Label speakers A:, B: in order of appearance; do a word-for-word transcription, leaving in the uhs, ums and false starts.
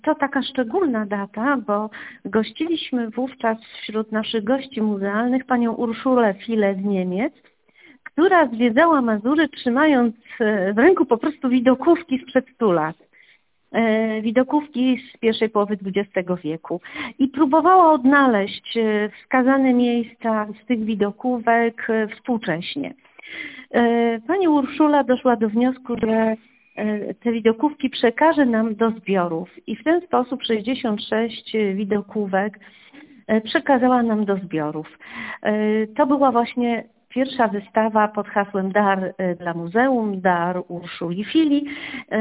A: To taka szczególna data, bo gościliśmy wówczas wśród naszych gości muzealnych panią Urszulę File z Niemiec, która zwiedzała Mazury trzymając w ręku po prostu widokówki sprzed stu lat. Widokówki z pierwszej połowy dwudziestego wieku i próbowała odnaleźć wskazane miejsca z tych widokówek współcześnie. Pani Urszula doszła do wniosku, że te widokówki przekaże nam do zbiorów i w ten sposób sześćdziesiąt sześć widokówek przekazała nam do zbiorów. To była właśnie pierwsza wystawa pod hasłem Dar dla Muzeum, Dar Urszuli Fili.